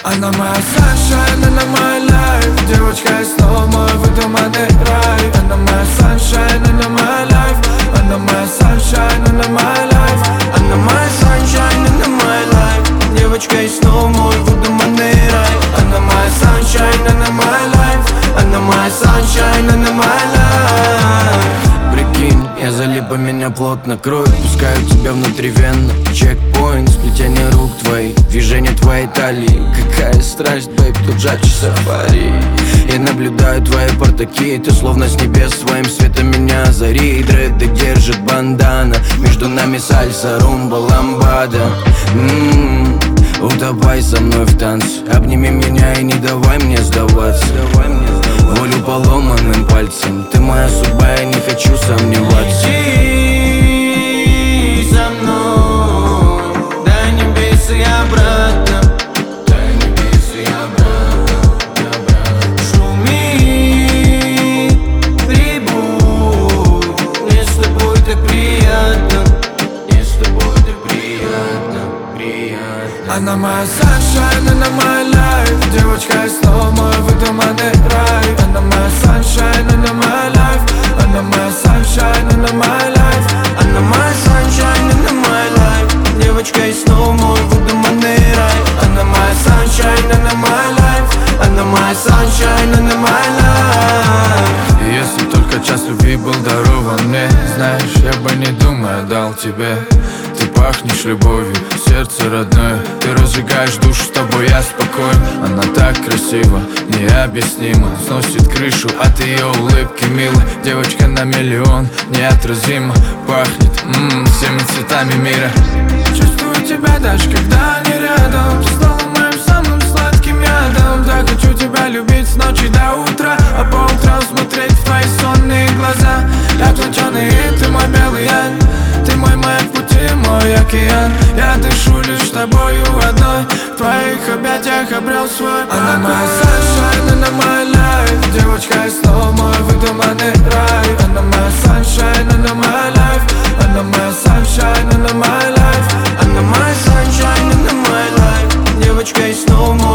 Она моя sunshine, она моя life. Девочка из снова мой выдуманный рай. Она моя sunshine, она моя life. Она моя sunshine, она моя life. Она моя sunshine, она моя life. Девочка из снова мой выдуманный рай. Она моя sunshine, она моя life. Она моя sunshine, она моя life. Прикинь, я залип, а меня плотно кровь. Пускаю тебя внутривенно. Чекпоинт, сплетение рук твоих, движение твоей талии. Какая страсть, бэйб, тут жарче сафари. Я наблюдаю твои портаки. Ты словно с небес своим светом меня озари. Дреды держит бандана. Между нами сальса, румба, ламбада. Утопай со мной в танце. Обними меня и не давай мне сдаваться. Волю поломанным пальцем. Ты моя судьба, я не хочу сомневаться. Иди за мной, дай небеса и обратно. Дай небеса и обратно. Шумит прибой. Мне с тобой так приятно. Мне с тобой так приятно, приятно. Она моя sunshine, она моя life. Девочка из снова мой выдуманный рай. Она моя sunshine, она моя life. Она моя sunshine, она моя life. Она моя sunshine, она моя life. Девочка из снова мой выдуманный рай. Она моя sunshine, она моя life. Она моя sunshine, она моя life. Если только час любви был дарован мне, знаешь, я бы не думая дал тебе. Ты пахнешь любовью, сердце родное. Ты разжигаешь душу, с тобой я спокоен. Она так красива, необъяснимо. Сносит крышу от ее улыбки милой. Девочка на миллион, неотразимо. Пахнет всеми цветами мира. Чувствую тебя даже когда не рядом. Ты стала моим самым сладким ядом. Так хочу тебя любить с ночи до утра. А по утрам смотреть в твои сонные глаза. Я точёный, и ты мой белый янь. Ты мой маяк в пути, мой океан. Я дышу лишь тобою одной. В твоих объятиях обрел свой покой. Она моя sunshine, она моя life. Девочка из снова мой выдуманный рай. Она моя sunshine, она моя life. Она моя sunshine, она моя life. Она моя sunshine, она моя life. Девочка из снова